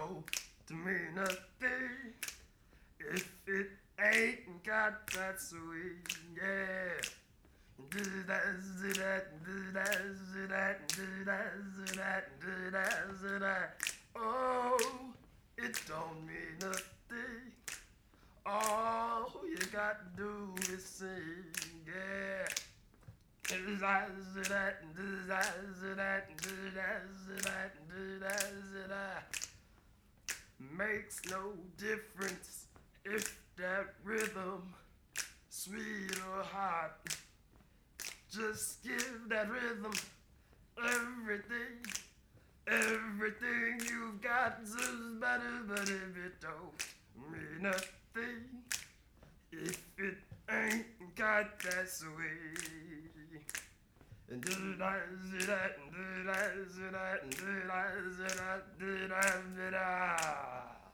don't mean nothing if it ain't got that sweet, yeah. Do that, do that, do that, do that, do that, do that, do that, do that. Oh, it don't mean nothing. All you got to do is sing, yeah. Do that, do that, do that, do that, do that, do that, do that, do that. Makes no difference if that rhythm sweet or hot. Just give that rhythm everything, everything you've got. Just better, but if it don't mean nothing, if it ain't got that sweet. And do that, do that, do that, do that, do that, do that, do that, do that.